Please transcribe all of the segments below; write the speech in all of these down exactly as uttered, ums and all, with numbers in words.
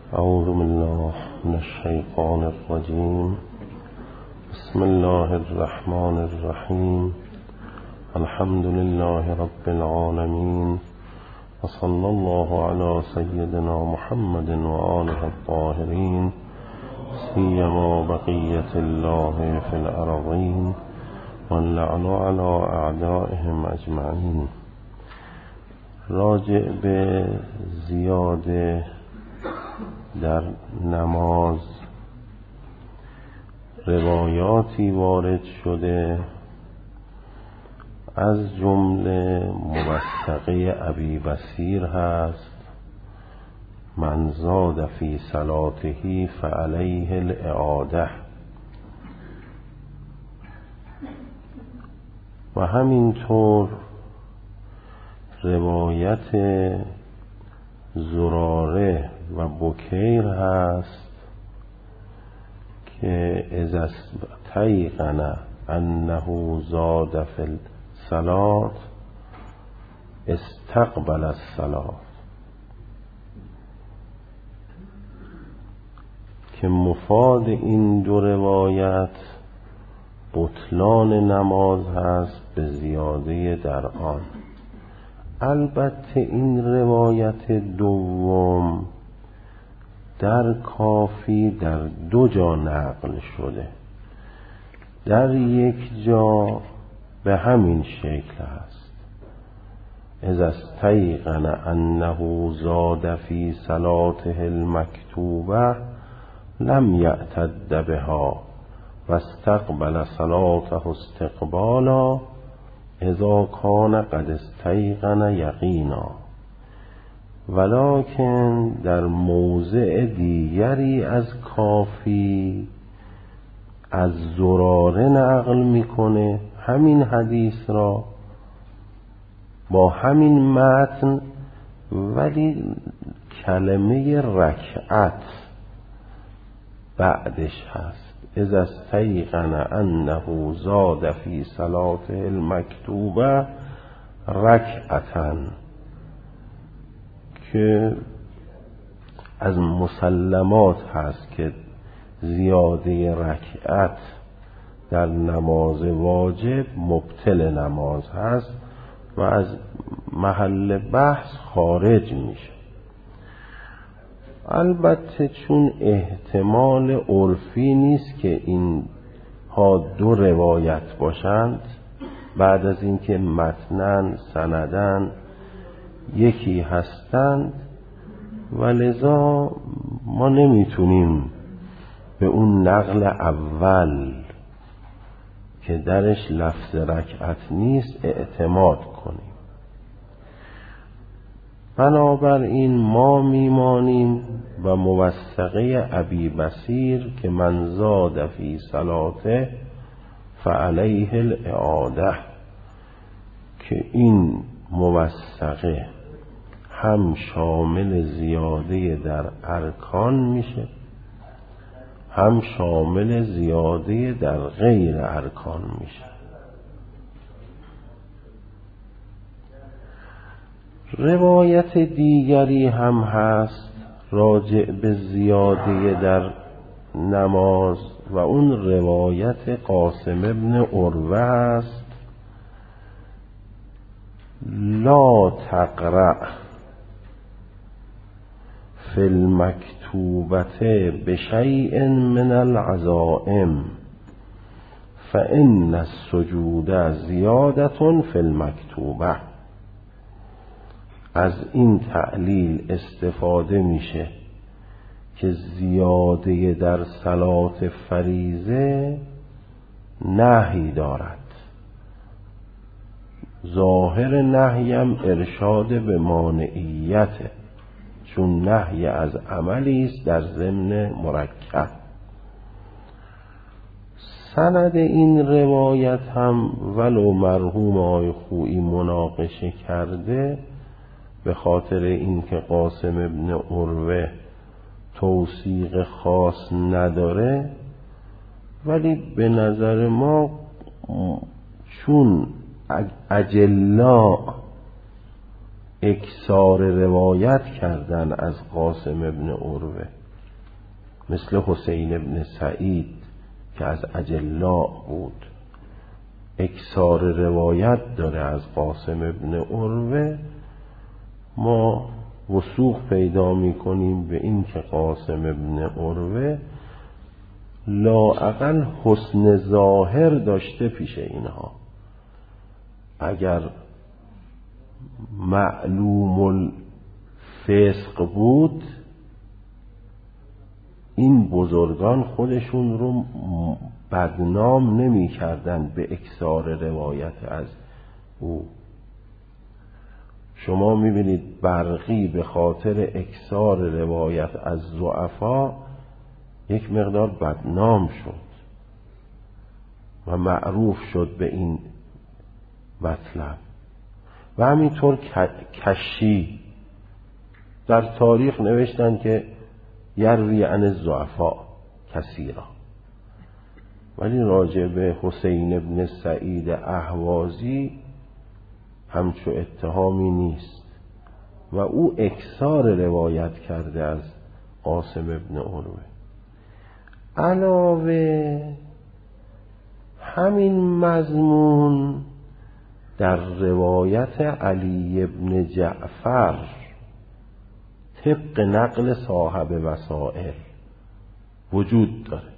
اعوذ بالله من الشیطان الرجیم. بسم الله الرحمن الرحیم. الحمد لله رب العالمین و صلی الله علی سیدنا محمد و آله الطاهرین سیما بقیة الله فی الارضین واللعن علی اعدائهم اجمعین. راجع به زیاده در نماز روایاتی وارد شده، از جمله موثقه ابی بصیر هست: من زاد فی صلاته فعلیه الاعاده. و همینطور روایت زراره و بکیر هست که اذا استیقن انه زاد فی الصلاة استقبل الصلاة، که مفاد این دو روایت بطلان نماز هست به زیاده در آن. البته این روایت دوم در کافی در دو جا نقل شده. در یک جا به همین شکل هست: اذا استیقن انه زاد فی صلاته المکتوبه لم یعتد بها و استقبل صلاته استقبالا اذا کان قد استیقن یقینا. ولکن در موضع دیگری از کافی از زراره نقل میکنه همین حدیث را با همین متن، ولی کلمه رکعت بعدش هست: اذا استیقن انه زاد فی صلاته المکتوبه رکعتا، که از مسلمات هست که زیاده رکعت در نماز واجب مبطل نماز هست و از محل بحث خارج میشه. البته چون احتمال عرفی نیست که این ها دو روایت باشند، بعد از اینکه متنن سندن یکی هستند، و لذا ما نمیتونیم به اون نقل اول که درش لفظ رکعت نیست اعتماد کنیم. بنابراین ما میمانیم و موثقه ابی بصیر که من زاد فی صلاته فعلیه الاعاده، که این موثقه هم شامل زیاده در ارکان میشه، هم شامل زیاده در غیر ارکان میشه. روایت دیگری هم هست راجع به زیاده در نماز و اون روایت قاسم ابن عروه است: لا تقرأ فی المکتوبة بشیء من العزائم فإن السجود زیادة فی المکتوبة. از این تعلیل استفاده میشه که زیاده در صلات فریضه نهی دارد. ظاهر نهیم ارشاد به مانعیته، چون نهی از عملی است در ضمن مرکب. سند این روایت هم ولو مرحوم آقای خویی مناقشه کرده، به خاطر اینکه قاسم ابن عروه توثیق خاص نداره، ولی به نظر ما چون اجلا اکثار روایت کردن از قاسم ابن عروه، مثل حسین ابن سعید که از اجلاء بود، اکثار روایت داره از قاسم ابن عروه، ما وثوق پیدا میکنیم به این که قاسم ابن عروه لااقل حسن ظاهر داشته پیش اینها. اگر معلوم الفسق بود این بزرگان خودشون رو بدنام نمی کردن به اکثار روایت از او. شما می بینید برقی به خاطر اکثار روایت از ضعفا یک مقدار بدنام شد و معروف شد به این مطلب. و همینطور کشی در تاریخ نوشتن که یروی عن الضعفاء کثیرا، ولی راجع به حسین ابن سعید اهوازی همچو اتهامی نیست و او اکثار روایت کرده از قاسم ابن عروه. علاوه همین مضمون در روایت علی ابن جعفر طبق نقل صاحب وسائل وجود داره.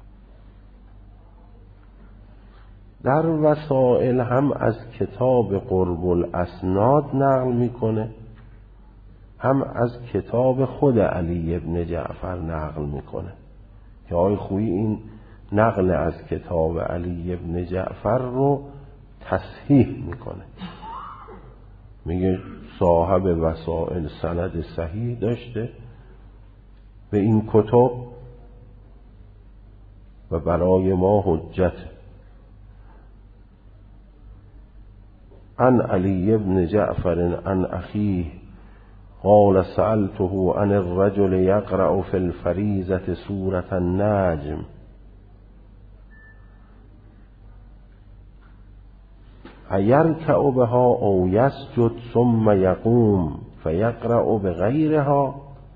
در وسائل هم از کتاب قرب الاسناد نقل میکنه، هم از کتاب خود علی ابن جعفر نقل میکنه که آقای خویی این نقل از کتاب علی ابن جعفر رو تصحیح میکنه، میگه صاحب وسائل سند صحیح داشته به این کتب و برای ما حجت. عن علی ابن جعفر عن اخیه قال سألته عن الرجل يقرأ في الفریضة سورة النجم ایرکع بها او یسجد ثم یقوم فیقرأ بغیرها.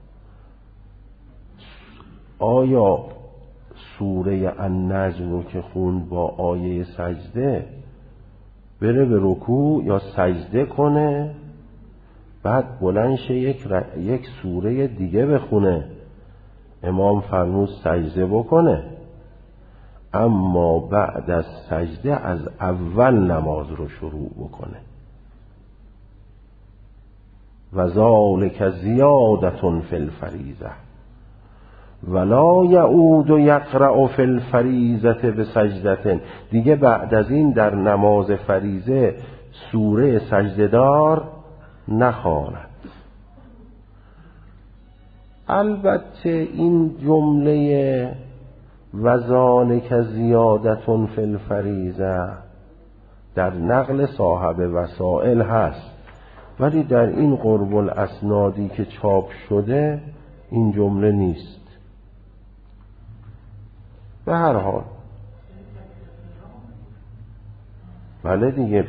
آیا سوره النجم رو که خوند با آیه سجده بره به رکوع یا سجده کنه بعد بلند شه یک, ر... یک سوره دیگه بخونه؟ امام فرمود سجده بکنه، اما بعد از سجده از اول نماز رو شروع بکنه. و ذالک زیادة فی الفریضة ولا یعود یقرأ فی الفریضة بسجدة. دیگه بعد از این در نماز فریضه سوره سجده‌دار نخواند. البته این جمله و ذالک زیادة فی الفریضة در نقل صاحب وسائل هست، ولی در این قرب الاسنادی که چاپ شده این جمله نیست. به هر حال بله دیگه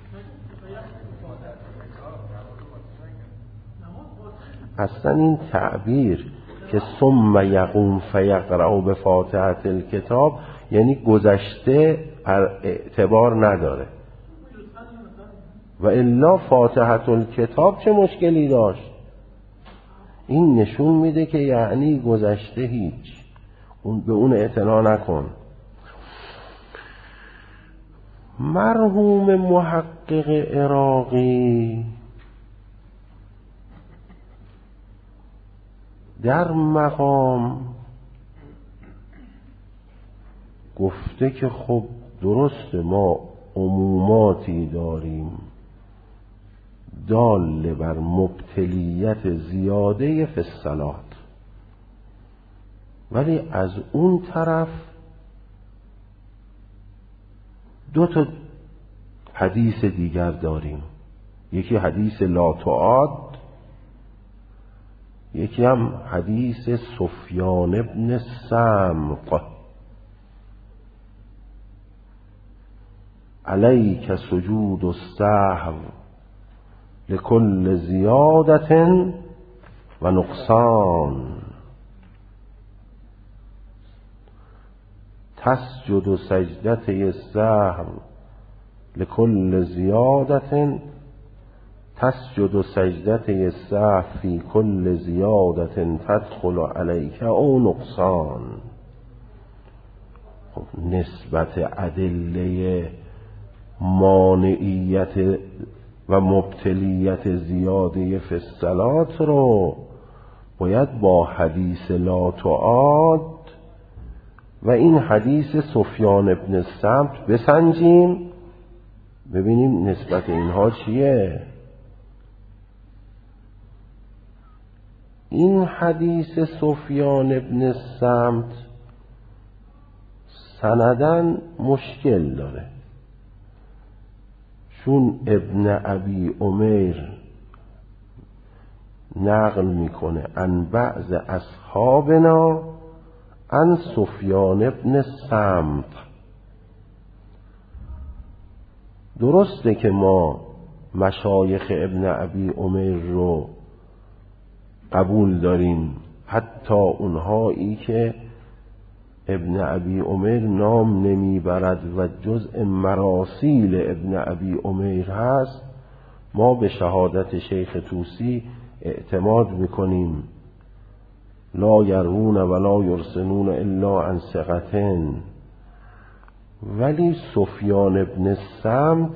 اصلا این تعبیر که ثم یقوم فیقرأ بفاتحة الکتاب یعنی گذشته اعتبار نداره، و الا فاتحة الکتاب چه مشکلی داشت؟ این نشون میده که یعنی گذشته هیچ، اون به اون اعتنا نکن. مرحوم محقق عراقی در مقام گفته که خب درست ما عموماتی داریم دال بر مبتلیت زیاده فی الصلاة، ولی از اون طرف دو تا حدیث دیگر داریم، یکی حدیث لا تعاد، یکی هم حدیث سفیان ابن سمق علیک سجود السهو لکل زیادت و نقصان. تسجد سجدته سهو لکل زیادت، تسجد سجدته سهو فی کل زیادت تدخل علیک او نقصان. خب نسبت ادله مانعیت و مبتلیت زیاده فی الصلات رو باید با حدیث لا تعاد و این حدیث سفیان ابن الصمت بسنجیم، ببینیم نسبت اینها چیه. این حدیث سفیان ابن الصمت سندن مشکل داره، چون ابن ابی عمیر نقل میکنه عن بعض اصحابنا عن سفیان ابن الصمت. درسته که ما مشایخ ابن ابی عمیر رو قبول داریم، حتی اونهایی که ابن ابی عمیر نام نمیبرد و جزء مراسیل ابن ابی عمیر هست، ما به شهادت شیخ طوسی اعتماد میکنیم. لا یرون ولا یرسلون الا عن ثقة. ولی سفیان ابن الصمت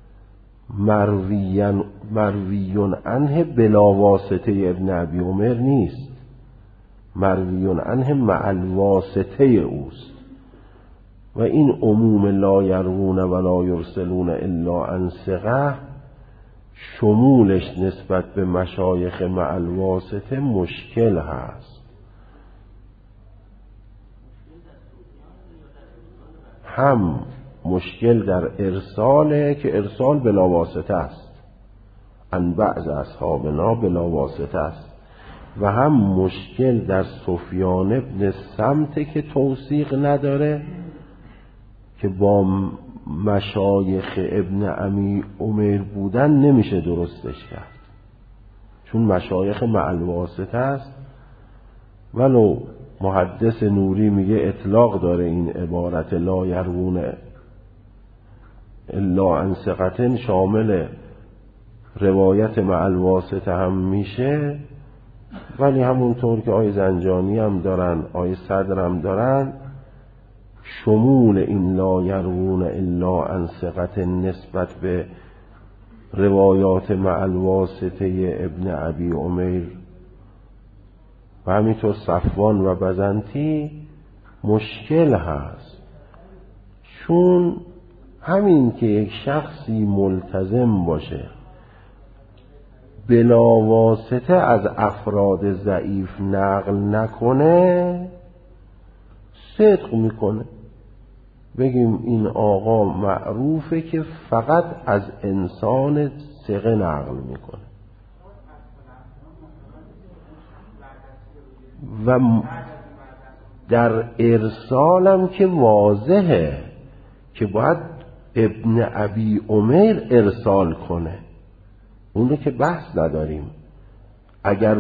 مرویان مرویون عنه بلا واسطه ابن ابی عمر نیست، مرویون عنه مع الواسطه اوست. و این عموم لا یرون ولا یرسلون الا عن ثقة شمولش نسبت به مشایخ مع الواسطه مشکل هست. هم مشکل در ارساله که ارسال بلا واسطه است، ان بعض اصحابنا بلا واسطه است، و هم مشکل در سفیان ابن الصمت که توثیق نداره، که با مشایخ ابن ابی عمر بودن نمیشه درستش کرد، چون مشایخ مع الواسطه است. ولو محدث نوری میگه اطلاق داره این عبارت لا یرون الا عن ثقة، شامل روایت مع الواسطه هم میشه. ولی همونطور که آیه زنجانی هم دارن، آیه صدر هم دارن، شمول این لا یرون الا عن ثقة نسبت به روایات مع الواسطه ابن ابی عمر و همینطور صفوان و بزنتی مشکل هست. چون همین که یک شخصی ملتزم باشه بلا واسطه از افراد ضعیف نقل نکنه، صدق میکنه. بگیم این آقا معروفه که فقط از انسان ثقه نقل میکنه و در ارسالم که واضحه که باید ابن ابی عمر ارسال کنه، اون رو که بحث نداریم. اگر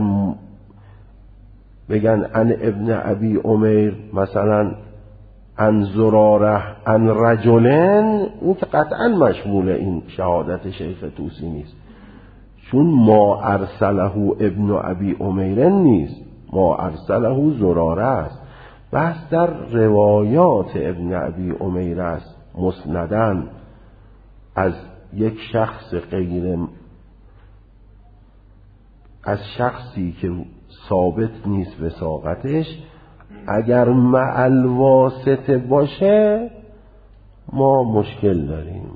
بگن ان ابن ابی عمر مثلا ان زراره ان رجلن، اون که قطعا مشمول این شهادت شیخ طوسی نیست، چون ما ارسله ابن ابی عمر نیست، ما ارسله زراره است. بحث در روایات ابن ابی عمر است، مسندن از یک شخص غیر، از شخصی که ثابت نیست وثاقتش. اگر مع الواسطه باشه ما مشکل داریم.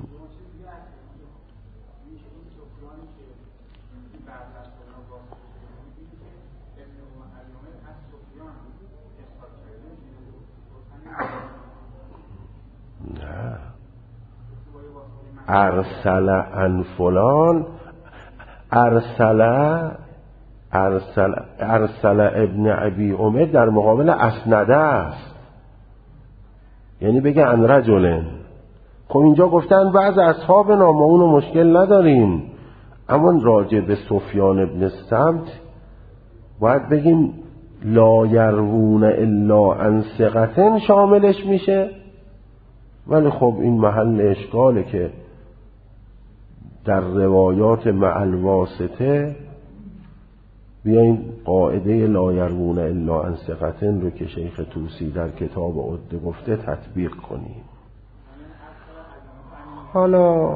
نه، ارسل عن فلان، ارسل ارسل ارسل ابن ابی عمر در مقابل اسنده است، یعنی بگه ان رجلن. خب اینجا گفتن بعض اصحاب نام، اونو مشکل نداریم. اما راجع به سفیان ابن سمت باید بگیم لا یروون الا عن ثقة شاملش میشه، ولی خب این محل اشکاله که در روایات مع الواسطه بیاین قاعده لا یروون الا عن ثقة رو که شیخ طوسی در کتاب عده گفته تطبیق کنیم. حالا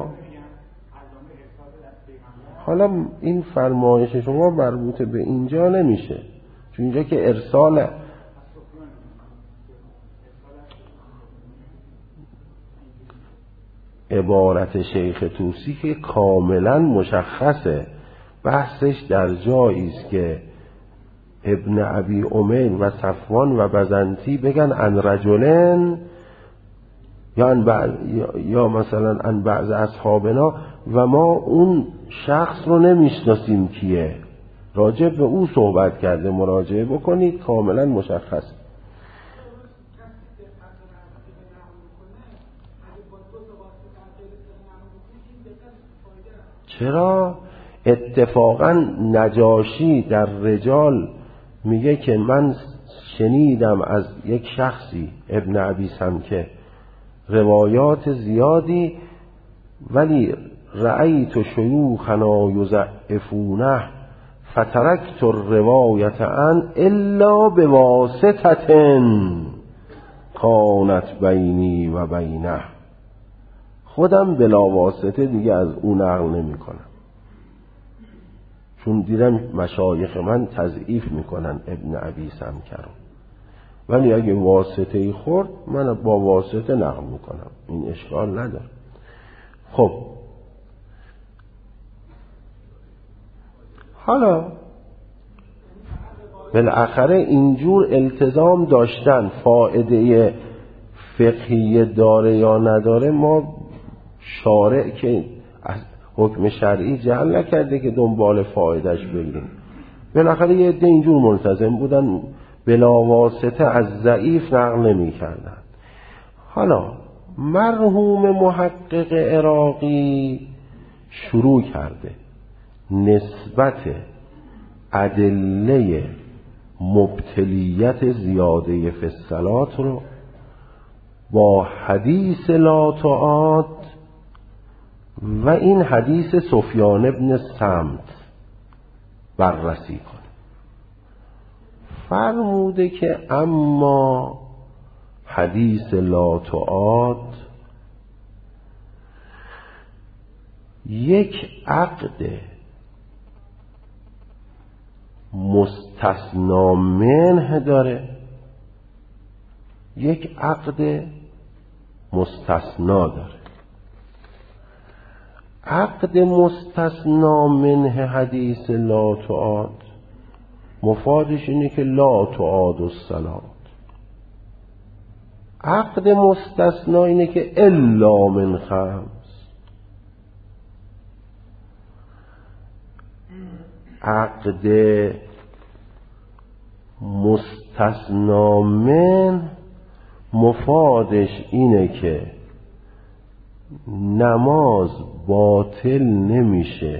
حالا این فرمایش شما مربوط به اینجا نمیشه، چون اینجا که ارسال عبارت شیخ طوسی که کاملا مشخصه، بحثش در جایی است که ابن ابی امیر و صفوان و بزنتی بگن ان رجلن یا, یا, یا مثلا ان بعض اصحابنا و ما اون شخص رو نمیشناسیم کیه، راجع به او صحبت کرده، مراجعه بکنید کاملا مشخص. چرا؟ اتفاقا نجاشی در رجال میگه که من شنیدم از یک شخصی ابن ابی سمکه روایات زیادی، ولی رأیت شیوخنا یضعفونه فترکت الروایت عن الا بواسطة کانت بینی و بینه. خودم بلا واسطه دیگه از اون نقل نمی کنم، چون دیدم مشایخ من تضعیف میکنن ابن ابی سمکه رو، ولی اگه واسطه ای خورد من با واسطه نقل میکنم، این اشکال نداره. خب حالا بالاخره اینجور التزام داشتن فائده فقهی داره یا نداره، ما شارع که از حکم شرعی جعل نکرده که دنبال فایدهش بگیریم. بالاخره یه عده اینجور ملتزم بودن، بلا واسطه از ضعیف نقل نمی کردن. حالا مرحوم محقق عراقی شروع کرده نسبت ادله مبتلیت زیاده فی الصلاة رو با حدیث لا تعاد و این حدیث سفیان ابن سمت بررسی کنه. فرموده که اما حدیث لا تعاد یک عقد مستثنا منه داره، یک عقد مستثنا داره. عقد مستثنا منه حدیث لا تعاد مفادش اینه که لا تعاد الصلاة. عقد مستثنا اینه که الا من خمس. عقد مستثنا من مفادش اینه که نماز باطل نمیشه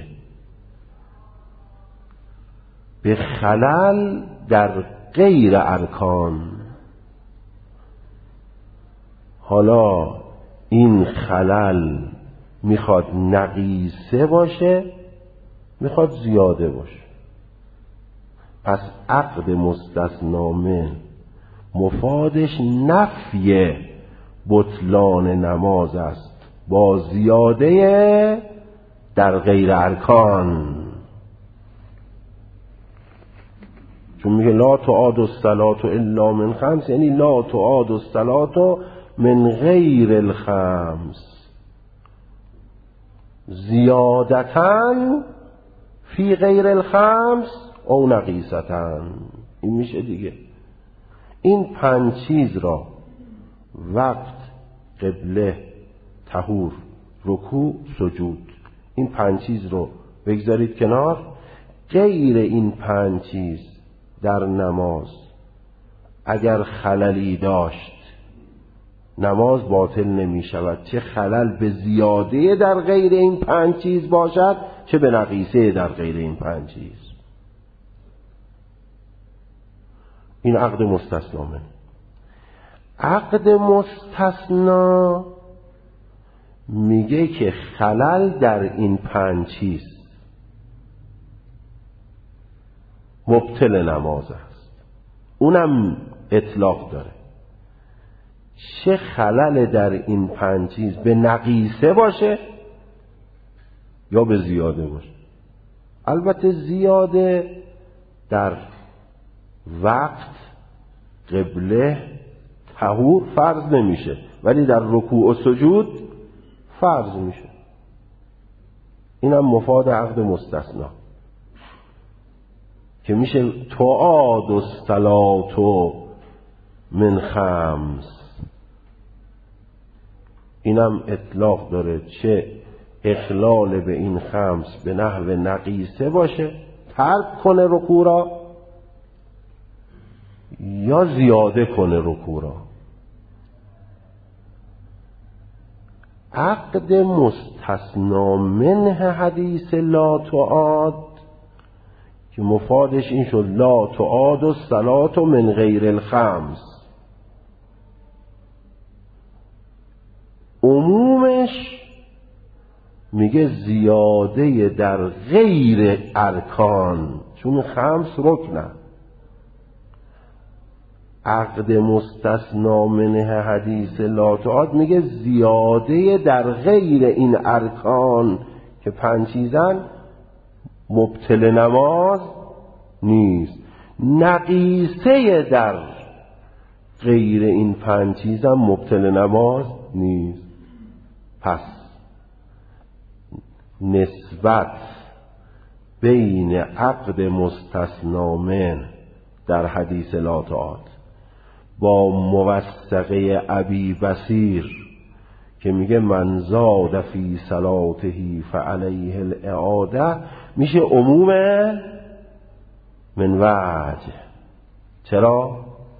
به خلل در غیر ارکان. حالا این خلل میخواد نقیصه باشه، میخواد زیاده باشه. پس عقد مستثنا من مفادش نفی بطلان نماز است با زیاده در غیر ارکان. چون میگه لا تعاد الصلاة الا من خمس، یعنی لا تعاد الصلاة من غیر الخمس زیادتن فی غیر الخمس او نقیصتن. این میشه دیگه این پنج چیز را وقت، قبله، طهور، رکوع، سجود، این پنج چیز رو بگذارید کنار. غیر این پنج چیز در نماز اگر خللی داشت نماز باطل نمی شود، چه خلل به زیاده در غیر این پنج چیز باشد چه به نقیصه در غیر این پنج چیز. این عقد مستثنا منه. عقد مستثنا میگه که خلل در این پنج چیز مبطل نماز است، اونم اطلاق داره. چه خلل در این پنج چیز به نقیصه باشه یا به زیاده باشه. البته زیاده در وقت، قبله، طهور فرض نمیشه، ولی در رکوع و سجود فرض میشه. اینم مفاد عقد مستثنا که میشه تعاد الصلاة من خمس. اینم اطلاق داره، چه اخلال به این خمس به نحو نقیصه باشه، ترک کنه رکوع را، یا زیاده کنه رکوع را. عقد مستثنا منه حدیث لا تعاد که مفادش این شد لا تعاد الصلاة من غیر الخمس. عمومش میگه زیاده در غیر ارکان، چون خمس رکنه. عقد مستثنا منه حدیث لا تعاد میگه زیاده در غیر این ارکان که پنج چیزن مبطل نماز نیست. نقیصه در غیر این پنج چیزن مبطل نماز نیست. پس نسبت بین عقد مستثنا من در حدیث لا تعاد با موثقه ابی بصیر که میگه من زاد فی صلاته فعلیه الاعاده میشه عموم من وجه. چرا؟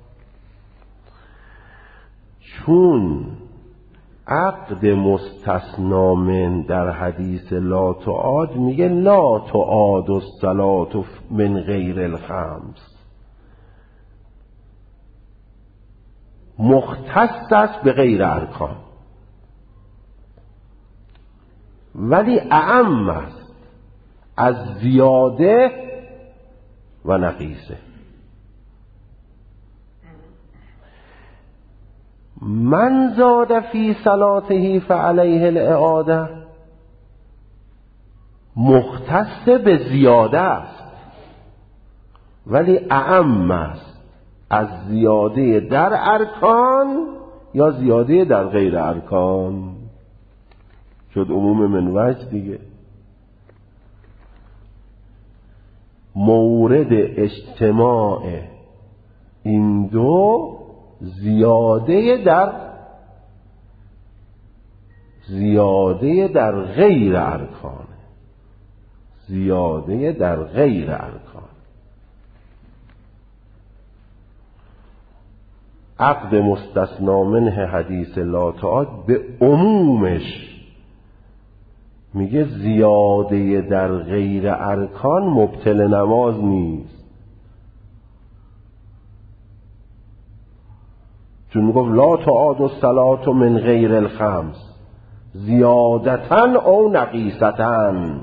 چون عقد مستثنا من در حدیث لا تعاد میگه لا تعاد الصلاة من غیر الخمس، مختص است به غیر ارکان، ولی اعم است از زیاده و نقیصه. من زاد فی صلاته فعلیه الاعاده مختص به زیاده است، ولی اعم است از زیاده در ارکان یا زیاده در غیر ارکان. شد عموم من وجه دیگه. مورد اجتماع این دو زیاده در زیاده در غیر ارکان، زیاده در غیر ارکان. عقد مستثنا منه حدیث لا تعاد به عمومش میگه زیاده در غیر ارکان مبطل نماز نیست. چون میگفت لا تعاد الصلاة من غیر الخمس زیادتن او نقیصتن،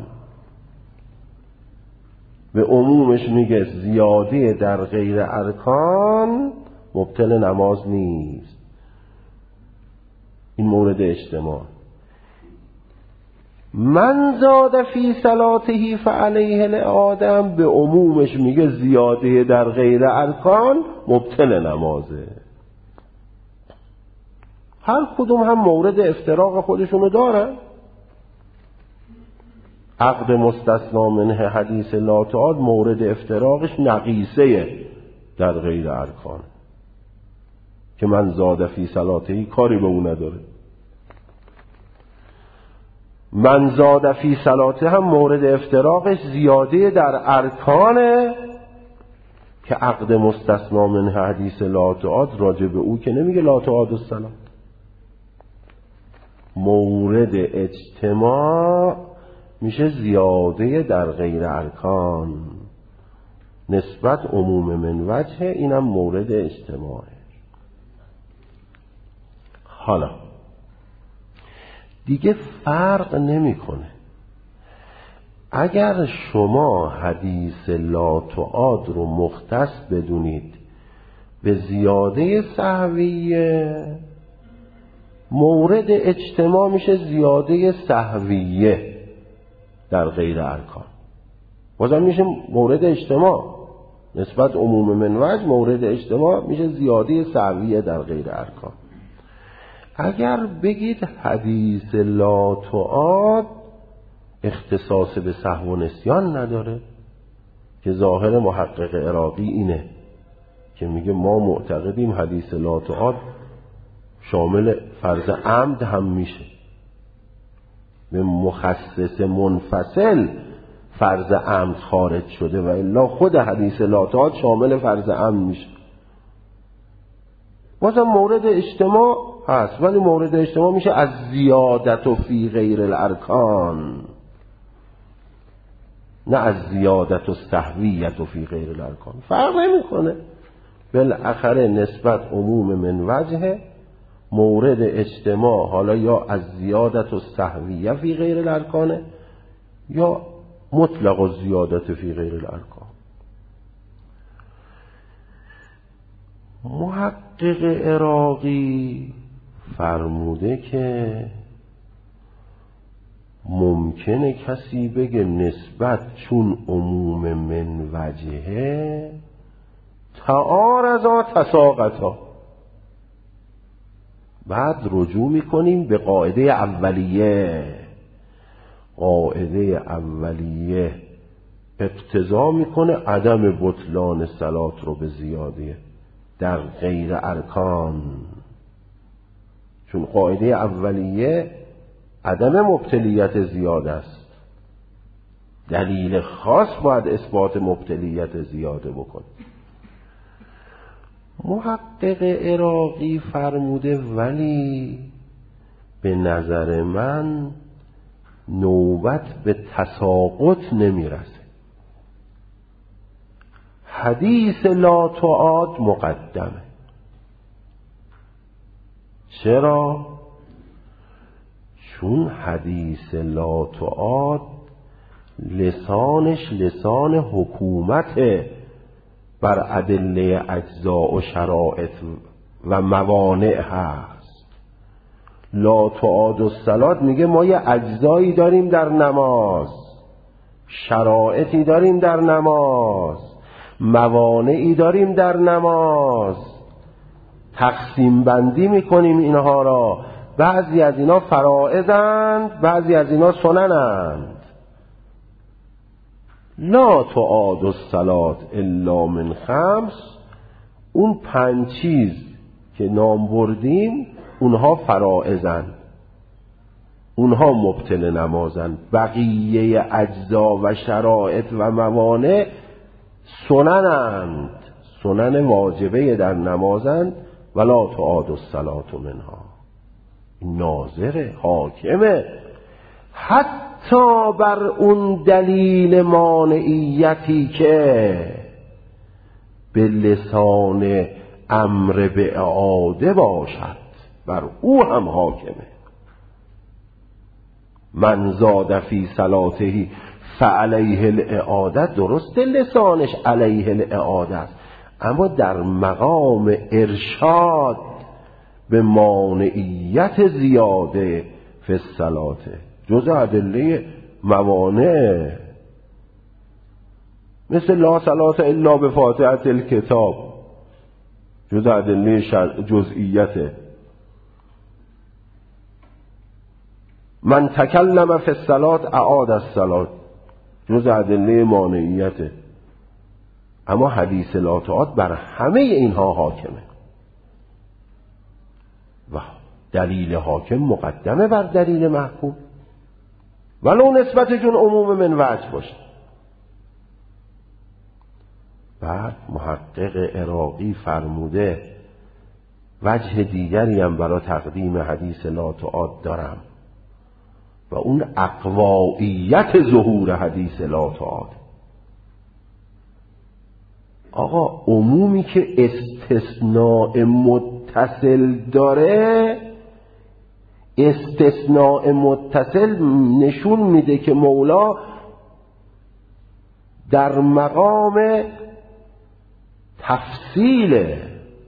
به عمومش میگه زیاده در غیر ارکان مبطل نماز نیست. این مورد اجتماع. من زاد فی صلاته فعلیه الاعاده به عمومش میگه زیاده در غیر ارکان مبطل نمازه. هر کدوم هم مورد افتراق خودشونو دارن. عقد مستثنا منه حدیث لا تعاد مورد افتراقش نقیصه در غیر ارکان که من زاد فی صلاته کاری به اون نداره. من زاد فی صلاته هم مورد افتراقش زیاده در ارکانه که عقد مستثنا منه حدیث لا تعاد راجع به او که نمیگه لا تعاد الصلاة، مورد اجتماع میشه زیاده در غیر ارکان، نسبت عموم من وجه، اینم مورد اجتماعه. حالا دیگه فرق نمیکنه اگر شما حدیث لا تعاد رو مختص بدونید به زیاده سهویه، مورد اجتماع میشه زیاده سهویه در غیر ارکان، بازم میشه مورد اجتماع نسبت عموم من وجه، مورد اجتماع میشه زیاده سهویه در غیر ارکان. اگر بگید حدیث لا تعاد اختصاص به سهو و نسیان نداره، که ظاهر محقق عراقی اینه که میگه ما معتقدیم حدیث لا تعاد شامل فرض عمد هم میشه، به مخصص منفصل فرض عمد خارج شده و الا خود حدیث لا تعاد شامل فرض عمد میشه. بازم مورد اجتماع هست، ولی مورد اجتماع میشه از زیادت و فی غیر الارکان، نه از زیادت و سهویت و فی غیر الارکان. فرق نمیکنه، بالاخره نسبت عموم من وجه، مورد اجتماع حالا یا از زیادت و سهویه فی غیر الارکانه یا مطلق و زیادت فی غیر الارکان. محقق عراقی فرموده که ممکنه کسی بگه نسبت چون عموم من وجهه تعارضا تساقطا، بعد رجوع میکنیم به قاعده اولیه. قاعده اولیه اقتضا میکنه عدم بطلان صلات رو به زیاده در غیر ارکان، چون قاعده اولیه عدم مبتلیت زیاده است، دلیل خاص باید اثبات مبتلیت زیاده بکنه. محقق عراقی فرموده ولی به نظر من نوبت به تساقط نمیرسه، حدیث لا تعاد مقدمه. چرا؟ چون حدیث لا تعاد لسانش لسان حکومته بر ادله اجزاء و شرائط و موانع هست. لا تعاد الصلات میگه ما یه اجزایی داریم در نماز، شرائطی داریم در نماز، موانعی داریم در نماز، تقسیم بندی میکنیم اینها را، بعضی از اینا فرائضند، بعضی از اینا سننند. لا تعاد الصلات الا من خمس، اون پنج چیز که نام بردیم اونها فرائضند، اونها مبطل نمازند، بقیه اجزا و شرائط و موانع سننند، سنن واجبه در نمازند. ولا تعاد الصلات منها، ناظر حاکمه حتی بر اون دلیل مانعیتی که به لسان امر به اعاده باشد، بر او هم حاکمه. من زاد فی صلاته فعلیه الاعاده، درست لسانش علیه الاعاده است، اما در مقام ارشاد به مانعیت زیاده فی الصلاة، جز ادله موانع، مثل لا صلاة الا بفاتحة الکتاب، جز ادله جزئیته. من تکلم فی الصلاة اعاد الصلاة، جز ادله مانعیته. اما حدیث لا تعاد بر همه اینها حاکمه و دلیل حاکم مقدمه بر دلیل محکوم، ولو نسبت جون عموم من وجه باشه. بعد محقق عراقی فرموده وجه دیگری هم برای تقدیم حدیث لا تعاد دارم و اون اقوائیت ظهور حدیث لا تعاد. آقا عمومی که استثناء متصل داره، استثناء متصل نشون میده که مولا در مقام تفصیله.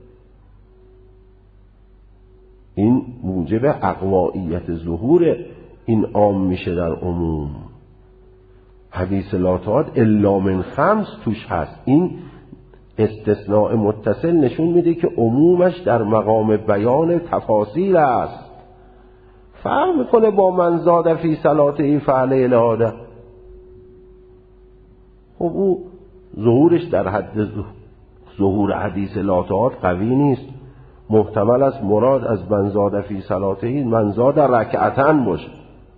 این موجب اقوائیت ظهور این عام میشه در عموم. حدیث لا تعاد الا من خمس توش هست. این استثناء متصل نشون میده که عمومش در مقام بیان تفاصیل است. فرق میکنه با من زاد فی صلاته فعلیه الاعاده. خب او ظهورش در حد ظهور حدیث لا تعاد قوی نیست. محتمل است مراد از من زاد فی صلاته من زاد رکعتن باشه.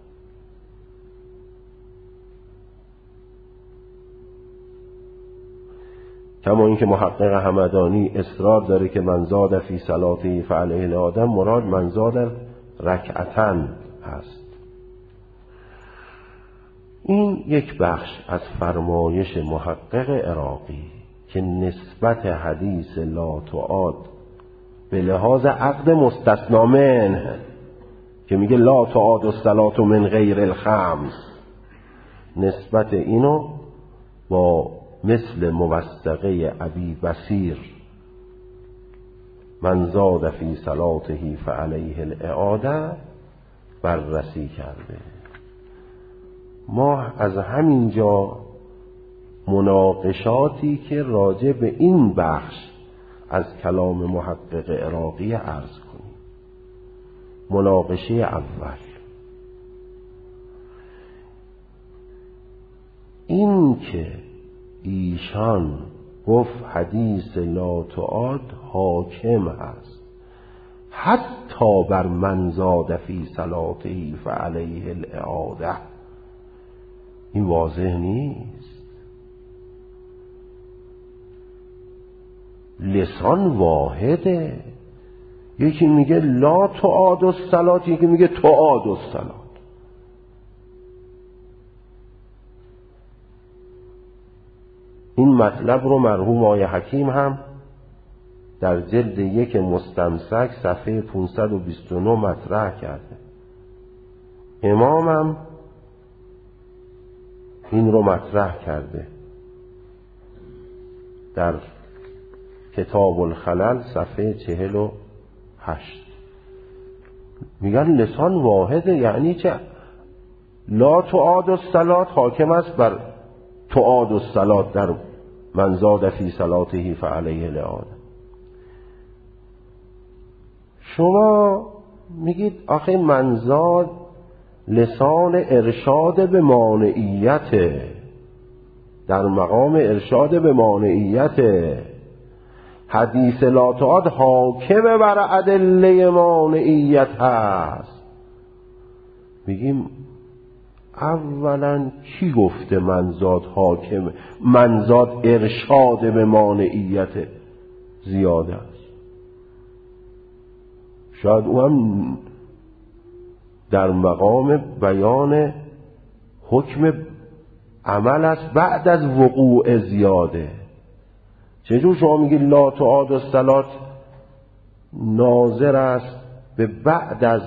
کما اینکه محقق همدانی اصرار داره که من زاد فی صلاته فعلیه الاعاده مراد من زاد رکعتن هست. این یک بخش از فرمایش محقق عراقی که نسبت حدیث لا تعاد به لحاظ عقد مستثنا منه که میگه لا تعاد الصلاة من غیر الخمس، نسبت اینو با مثل موثقه ابی بصیر من زاد فی صلاته فعلیه الاعاده بررسی کرده. ما از همینجا مناقشاتی که راجع به این بخش از کلام محقق عراقی عرض کنیم. مناقشه اول، این که ایشان گفت حدیث لا تعاد حاکم هست حتی بر من زاد فی صلاته فعلیه الاعاده، این واضح نیست. لسان واحده، یکی میگه لا تعاد الصلاة، یکی میگه تعاد الصلاة. این مطلب رو مرحوم آقای حکیم هم در جلد یک مستمسک صفحه پانصد و بیست و نه مطرح کرده. امامم این رو مطرح کرده در کتاب الخلل صفحه چهل و هشت. میگن لسان واحده، یعنی چه؟ لا تعاد الصلاة حاکم است بر تعاد الصلاة در من زاد فی صلاته فعلیه الاعاده. شما میگید آخه من زاد لسان ارشاد به مانعیت، در مقام ارشاد به مانعیت. حدیث لا تعاد حاکم بر ادله مانعیت هست. میگیم اولا کی گفته منزاد حاکم؟ منزاد ارشاد به مانعیت زیاده است. شاید او هم در مقام بیان حکم عمل است بعد از وقوع زیاده. چجور شما میگید لا تعاد الصلاة ناظر است به بعد از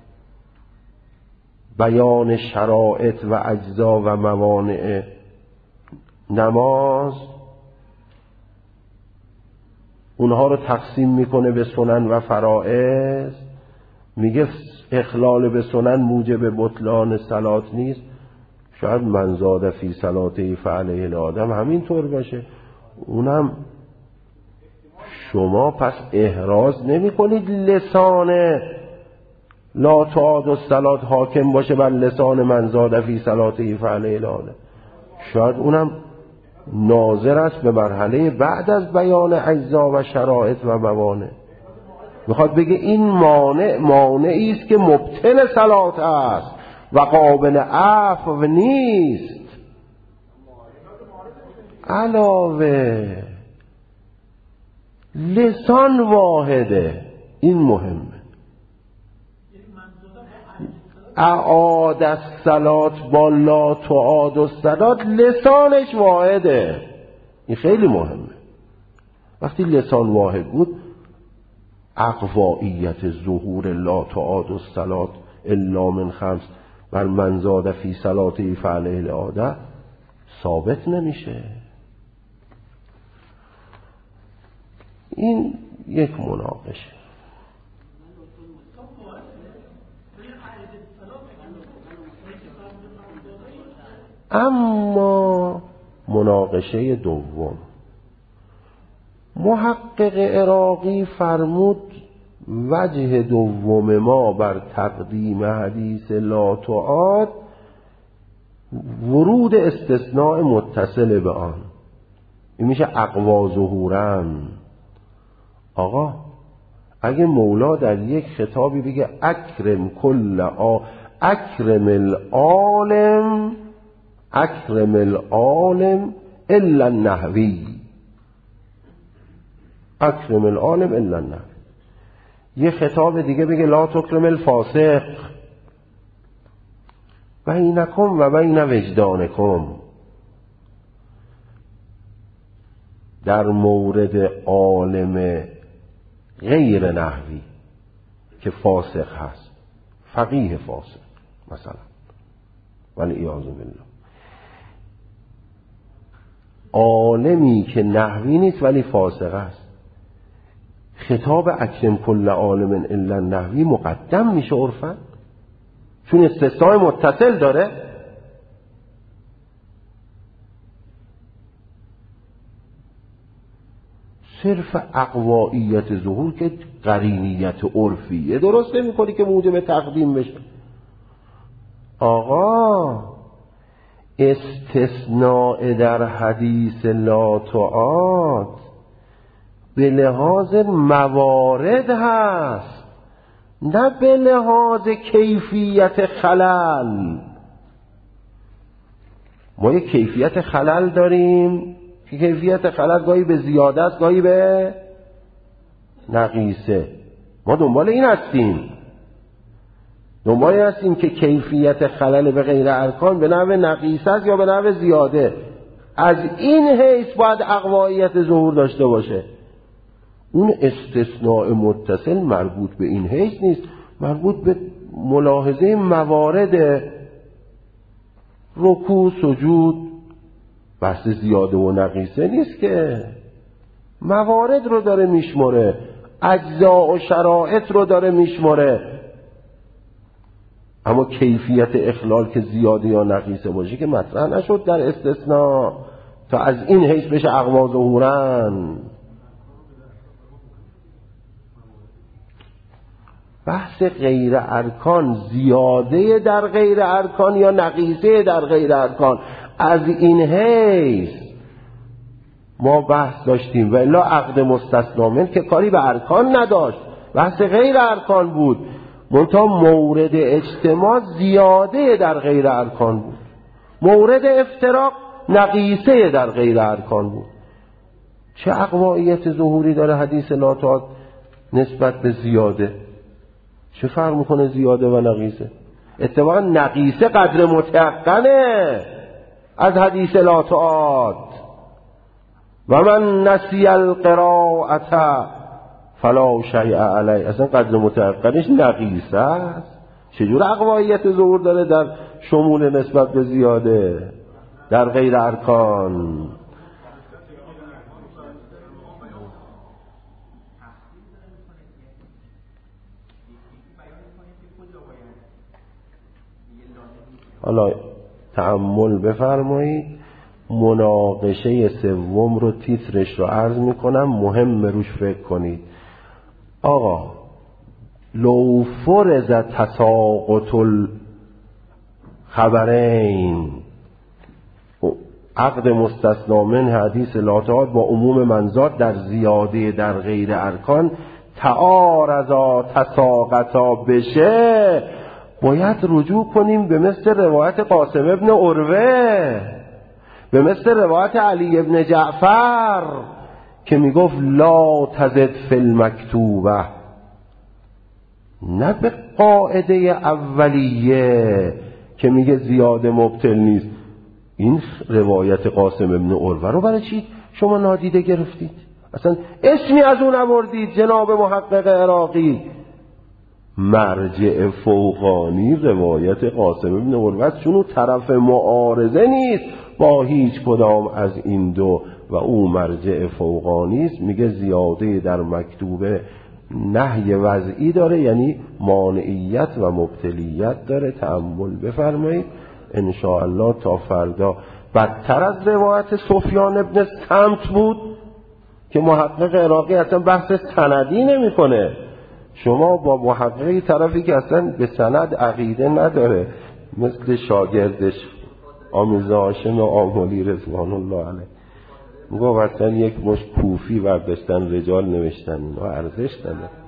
بیان شرائط و اجزا و موانع نماز، اونها رو تقسیم میکنه به سنن و فرائض، میگه اخلال به سنن موجب بطلان صلات نیست. شاید من زاد فی صلاته فعلیه الاعاده همینطور باشه. اونم شما پس احراز نمی کنید لسان لا تعاد الصلاة حاکم باشه بر لسان من زاد فی صلاته فعلیه الاعاده. شاید اونم ناظر است به مرحله بعد از بیان اجزا و شرائط و موانع. میخواد بگه این مانع مانعی است که مبطل صلات است و قابل عفو نیست. علاوه لسان واحده، این مهمه. اعاد الصلات با لا تعاد الصلات لسانش واحده، این خیلی مهمه. وقتی لسان واحد بود اقوائیت ظهور لا تعاد الصلات الا من خمس بر من زاد فی صلاته فعلیه الاعاده ثابت نمیشه. این یک مناقشه. اما مناقشه دوم، محقق عراقی فرمود وجه دوم ما بر تقدیم حدیث لا تعاد ورود استثناء متصل به آن، این میشه اقوا ظهورن. آقا اگه مولا در یک خطابی بگه اکرم کل آ اکرم العالم اکرم العالم الا النحوی، اکرم العالم الا النحوی، یه خطاب دیگه بگه لا تکرم الفاسق بینکم و بین وجدانکم. در مورد عالم غیر نحوی که فاسق هست، فقیه فاسق مثلا، ولی اعاذ بالله، عالمی که نحوی نیست ولی فاسق است، خطاب اکرم کل عالم الا النحوی مقدم میشه عرفا، چون استثناء متصل داره. صرف اقوائیت ظهور که قرینیت عرفیه درست نمی کنی که موجب تقدیم بشه. آقا استثناء در حدیث لا تعاد به لحاظ موارد هست، نه به لحاظ کیفیت خلل. ما یک کیفیت خلل داریم که کیفیت خلل گاهی به زیاده است گاهی به نقیصه. ما دنبال این هستیم، دنبال این هستیم که کیفیت خلل به غیر ارکان به نحو نقیصه است یا به نحو زیاده. از این حیث باید اقوائیت ظهور داشته باشه. اون استثناء متصل مربوط به این حیث نیست، مربوط به ملاحظه موارد رکوع سجود. بحث زیاده و نقیصه نیست که، موارد رو داره میشماره، اجزا و شرایط رو داره میشماره. اما کیفیت اخلال که زیاده یا نقیصه باشه که مطرح نشد در استثناء تا از این حیث بشه اقوا ظهورن. بحث غیر ارکان، زیاده در غیر ارکان یا نقیصه در غیر ارکان، از این حیث ما بحث داشتیم. و الا عقد مستثنا که کاری به ارکان نداشت، بحث غیر ارکان بود، منتها مورد اجتماع زیاده در غیر ارکان بود، مورد افتراق نقیصه در غیر ارکان بود. چه اقوائیت ظهوری داره حدیث لا تعاد نسبت به زیاده؟ چه فرق میکنه زیاده و نقیصه؟ اتفاقا نقیصه قدر متیقنه از حدیث لا تعاد. و من نسی القراءة فلا شیء علی، اصلا قدر متیقنش نقیصه است. چجور اقوائیت ظهور داره در شمول نسبت به زیاده در غیر ارکان؟ حالا تأمل بفرمایید. مناقشه سوم رو تیترش رو عرض میکنم، مهم روش فکر کنید. آقا لو فرض تساقط الخبرین، عقد مستثنا من حدیث لا تعاد با عموم منزاد در زیاده در غیر ارکان تعارضا تساقطا بشه، باید رجوع کنیم به مثل روایت قاسم ابن عروه، به مثل روایت علی ابن جعفر که میگفت لا تزد فی المکتوبه نه به قاعده اولیه که میگه زیاده مبطل نیست. این روایت قاسم ابن عروه رو برای چی شما نادیده گرفتید؟ اصلا اسمی از اون نبردید جناب محقق عراقی. مرجع فوقانی روایت قاسم ابن عروه، چون اون طرف معارضه نیست با هیچ کدام از این دو و او مرجع فوقانی است. میگه زیاده در مکتوبه نهی وضعی داره، یعنی مانعیت و مبتلیت داره. تأمل بفرمایید ان شاء الله تا فردا. بدتر از روایت سفیان ابن سمت بود که محقق عراقی اصلا بحث سندی نمیکنه. شما با محققی طرفی که اصلا به سند عقیده نداره، مثل شاگردش آمیزه هاشم آملی رضوان الله علیه، میگه اصلا یک مش کوفی برداشتن رجال نوشتن، اینا ارزش نداره.